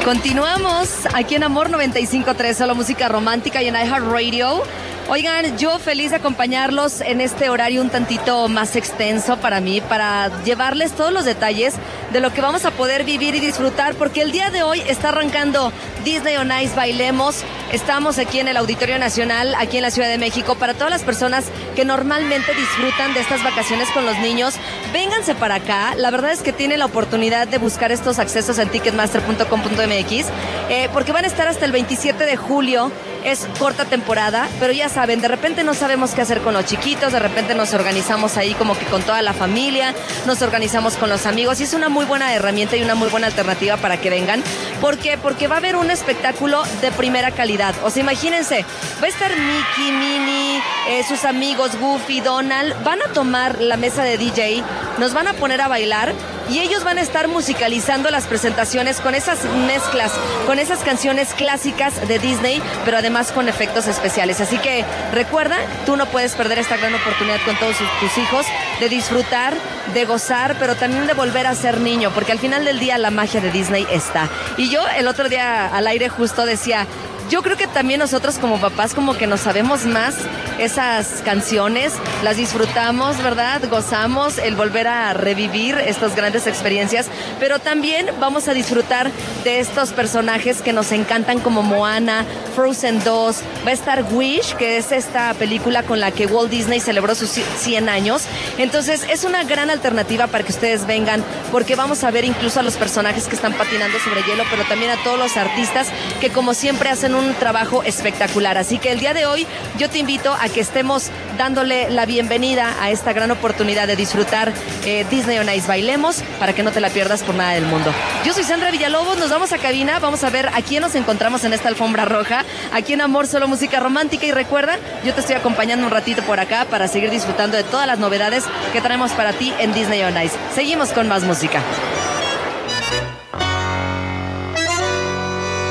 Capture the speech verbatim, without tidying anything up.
Continuamos aquí en Amor noventa y cinco punto tres, solo música romántica y en iHeartRadio. Oigan, yo feliz de acompañarlos en este horario un tantito más extenso para mí, para llevarles todos los detalles de lo que vamos a poder vivir y disfrutar, porque el día de hoy está arrancando Disney on Ice Bailemos. Estamos aquí en el Auditorio Nacional, aquí en la Ciudad de México, para todas las personas que normalmente disfrutan de estas vacaciones con los niños. Vénganse para acá, la verdad es que tienen la oportunidad de buscar estos accesos en ticketmaster punto com punto m x, eh, porque van a estar hasta el veintisiete de julio. Es corta temporada, pero ya saben, de repente no sabemos qué hacer con los chiquitos, de repente nos organizamos ahí como que con toda la familia, nos organizamos con los amigos y es una muy buena herramienta y una muy buena alternativa para que vengan. ¿Por qué? Porque va a haber un espectáculo de primera calidad. O sea, imagínense, va a estar Mickey, Minnie, eh, sus amigos Goofy, Donald, van a tomar la mesa de D J, nos van a poner a bailar y ellos van a estar musicalizando las presentaciones con esas mezclas, con esas canciones clásicas de Disney, pero además con efectos especiales. Así que recuerda, tú no puedes perder esta gran oportunidad con todos tus hijos de disfrutar, de gozar, pero también de volver a ser niño, porque al final del día la magia de Disney está. Y yo el otro día al aire justo decía, yo creo que también nosotros como papás como que nos sabemos más esas canciones, las disfrutamos, ¿verdad? Gozamos el volver a revivir estas grandes experiencias, pero también vamos a disfrutar de estos personajes que nos encantan como Moana, Frozen dos, va a estar Wish, que es esta película con la que Walt Disney celebró sus cien años. Entonces es una gran alternativa para que ustedes vengan, porque vamos a ver incluso a los personajes que están patinando sobre hielo, pero también a todos los artistas que como siempre hacen un trabajo espectacular. Así que el día de hoy yo te invito a que estemos dándole la bienvenida a esta gran oportunidad de disfrutar eh, Disney on Ice Bailemos, para que no te la pierdas por nada del mundo. Yo soy Sandra Villalobos, nos vamos a cabina, vamos a ver a quién nos encontramos en esta alfombra roja, aquí en Amor, solo música romántica, y recuerda, yo te estoy acompañando un ratito por acá para seguir disfrutando de todas las novedades que traemos para ti en Disney on Ice. Seguimos con más música.